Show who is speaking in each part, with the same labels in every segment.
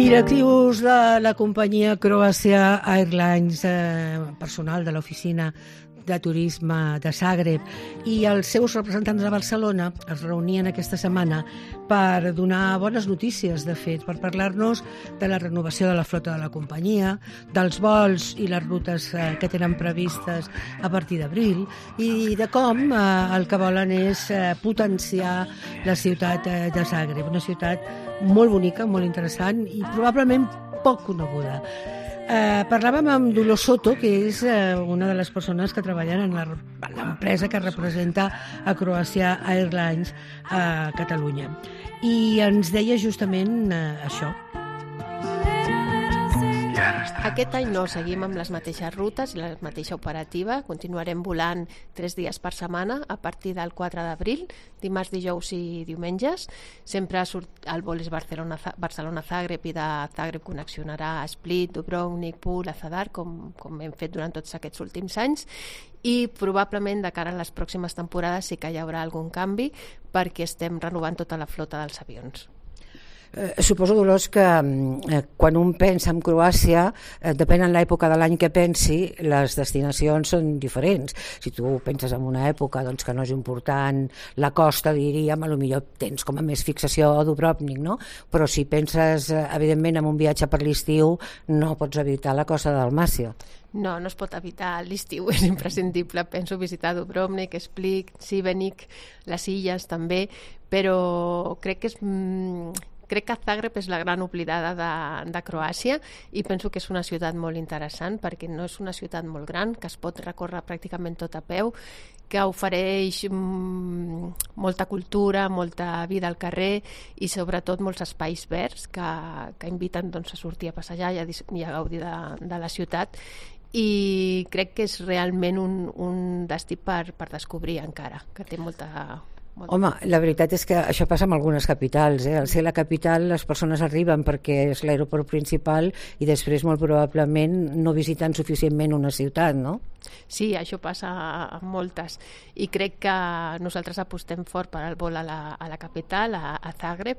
Speaker 1: Directius de la companyia Croatia Airlines, personal de l'oficina de turisme de Zagreb i els seus representants de Barcelona es reunien aquesta setmana per donar bones notícies, de fet, per parlar-nos de la renovació de la flota de la companyia, dels vols i les rutes que tenen previstes a partir d'abril i de com el que volen és potenciar la ciutat de Zagreb, una ciutat molt bonica, molt interessant i probablement poc coneguda. Parlàvem amb Dolors Soto, que és una de les persones que treballen en l'empresa que representa a Croatia Airlines a Catalunya. I ens deia justament això.
Speaker 2: Aquest any no, seguim amb les mateixes rutes i la mateixa operativa. Continuarem volant 3 dies per setmana a partir del 4 d'abril, dimarts, dijous i diumenges. Sempre el vol és Barcelona-Zagreb i de Zagreb connexionarà a Split, Dubrovnik, Pula, Zadar, com hem fet durant tots aquests últims anys. I probablement de cara a les pròximes temporades sí que hi haurà algun canvi perquè estem renovant tota la flota dels avions.
Speaker 3: Suposo, Dolors, que quan un pensa en Croàcia, depèn en l'època de l'any que pensi, les destinacions són diferents. Si tu penses en una època doncs, que no és important la costa, diríem, potser tens com a més fixació a Dubrovnik, no? Però si penses, evidentment, en un viatge per l'estiu, no pots evitar la costa del Dalmàcia.
Speaker 2: No es pot evitar. L'estiu és imprescindible. Penso visitar Dubrovnik, Split, Šibenik, les illes també, però crec que Zagreb és la gran oblidada de Croàcia i penso que és una ciutat molt interessant perquè no és una ciutat molt gran, que es pot recórrer pràcticament tot a peu, que ofereix molta cultura, molta vida al carrer i sobretot molts espais verds que inviten doncs, a sortir a passejar i a gaudir de la ciutat, i crec que és realment un destí per descobrir encara, que té molta...
Speaker 3: Home, la veritat és que això passa amb algunes capitals. Al ser la capital les persones arriben perquè és l'aeroport principal i després molt probablement no visiten suficientment una ciutat, no?
Speaker 2: Sí, això passa a moltes i crec que nosaltres apostem fort per al vol a la capital, a Zagreb,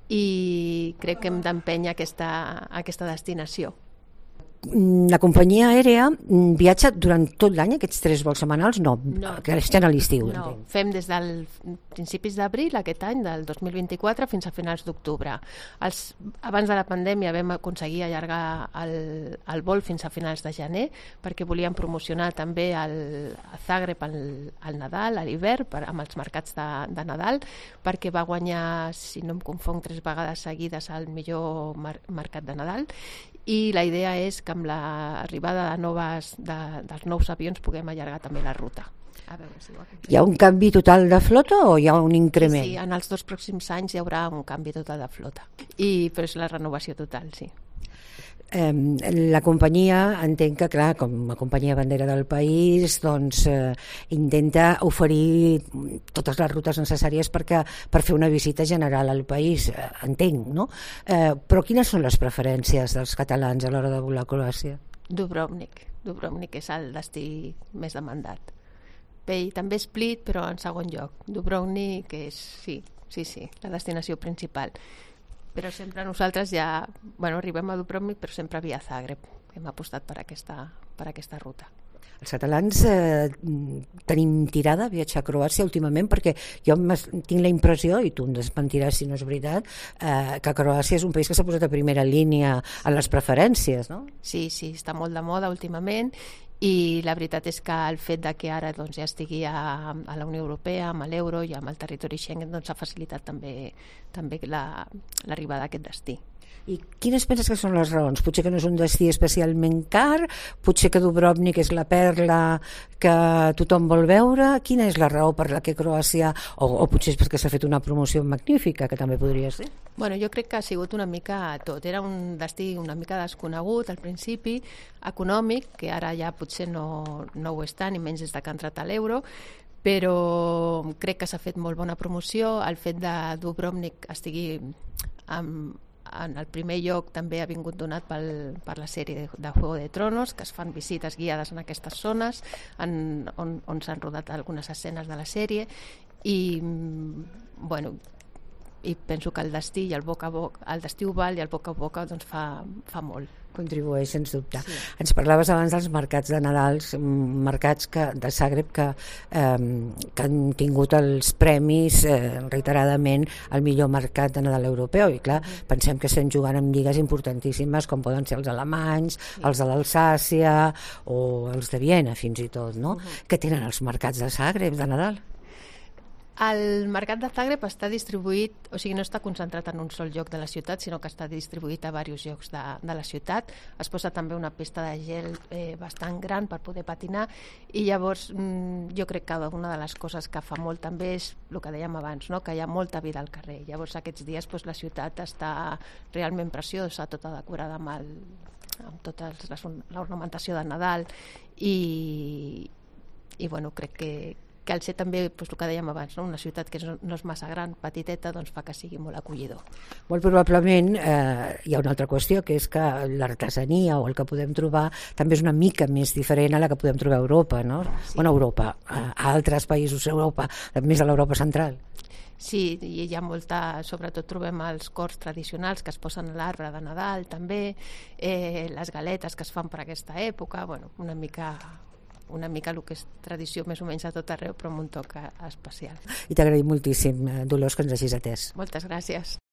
Speaker 2: i crec que hem d'empènyer aquesta destinació.
Speaker 3: La companyia aèria viatja durant tot l'any, aquests 3 vols setmanals? No, que estan a l'estiu.
Speaker 2: No, fem des dels principis d'abril aquest any, del 2024, fins a finals d'octubre. Abans de la pandèmia vam aconseguir allargar el vol fins a finals de gener, perquè volíem promocionar també a Zagreb al Nadal, a l'hivern, amb els mercats de Nadal, perquè va guanyar, si no em confong, 3 vegades seguides el millor mercat de Nadal, i la idea és que amb l'arribada dels nous avions puguem allargar també la ruta. A veure si
Speaker 3: hi ha un canvi total de flota o hi ha un increment?
Speaker 2: Sí, en els 2 pròxims anys hi haurà un canvi total de flota, però és la renovació total, sí.
Speaker 3: La companyia, entenc que, clar, com a companyia bandera del país, doncs intenta oferir totes les rutes necessàries per fer una visita general al país, entenc, no? Però quines són les preferències dels catalans a l'hora de volar a Croàcia?
Speaker 2: Dubrovnik és el destí més demandat. Bé, i també Split, però en segon lloc. Dubrovnik és, sí, la destinació principal. Però sempre nosaltres arribem a Dubrovnik, però sempre via Zagreb. Hem apostat per aquesta ruta.
Speaker 3: Els catalans tenim tirada a viatjar a Croàcia últimament, perquè jo tinc la impressió, i tu em desmentiràs si no és veritat, que Croàcia és un país que s'ha posat a primera línia en les preferències, no?
Speaker 2: Sí, està molt de moda últimament, i la veritat és que el fet que ara doncs, ja estigui a la Unió Europea, amb l'euro i amb el territori Schengen, doncs, ha facilitat també l'arribada a aquest destí.
Speaker 3: I quines penses que són les raons? Potser que no és un destí especialment car, potser que Dubrovnik és la perla que tothom vol veure. Quina és la raó per la que Croàcia, o potser és perquè s'ha fet una promoció magnífica, que també podria ser?
Speaker 2: Bueno, jo crec que ha sigut una mica tot. Era un destí una mica desconegut al principi, econòmic, que ara ja potser no ho és tant, i menys des que ha entrat a l'euro, però crec que s'ha fet molt bona promoció. El fet de Dubrovnik estigui en el primer lloc també ha vingut donat per la sèrie de Juego de Tronos, que es fan visites guiades en aquestes zones on s'han rodat algunes escenes de la sèrie, i i penso que el destí i el boca a boca, el destí oval i el boca a boca doncs fa molt.
Speaker 3: Contribueix, sens dubte.
Speaker 2: Sí.
Speaker 3: Ens parlaves abans dels mercats de Nadal, mercats de Zagreb que han tingut els premis reiteradament al millor mercat de Nadal europeu, i clar, pensem que estem jugant amb lligues importantíssimes com poden ser els alemanys, els de l'Alsàcia o els de Viena fins i tot, no? Què tenen els mercats de Zagreb de Nadal?
Speaker 2: El mercat de Zagreb està distribuït, o sigui, no està concentrat en un sol lloc de la ciutat, sinó que està distribuït a diversos llocs de la ciutat. Es posa també una pista de gel bastant gran per poder patinar, i llavors jo crec que una de les coses que fa molt també és el que dèiem abans, no? Que hi ha molta vida al carrer. Llavors aquests dies la ciutat està realment preciosa, tota decorada amb tota l'ornamentació de Nadal, i bueno, crec que al ser també, el que dèiem abans, una ciutat que no és massa gran, petiteta, doncs fa que sigui molt acollidor.
Speaker 3: Molt probablement hi ha una altra qüestió, que és que l'artesania o el que podem trobar també és una mica més diferent a la que podem trobar a Europa, no?
Speaker 2: Sí.
Speaker 3: Bueno, a Europa, a altres països d'Europa, més a l'Europa central.
Speaker 2: Sí, i hi ha sobretot trobem els cors tradicionals que es posen a l'arbre de Nadal també, les galetes que es fan per aquesta època, bueno, una mica el que és tradició més o menys a tot arreu, però amb un toc especial.
Speaker 3: I t'agraïm moltíssim, Dolors, que ens hagis atès.
Speaker 2: Moltes gràcies.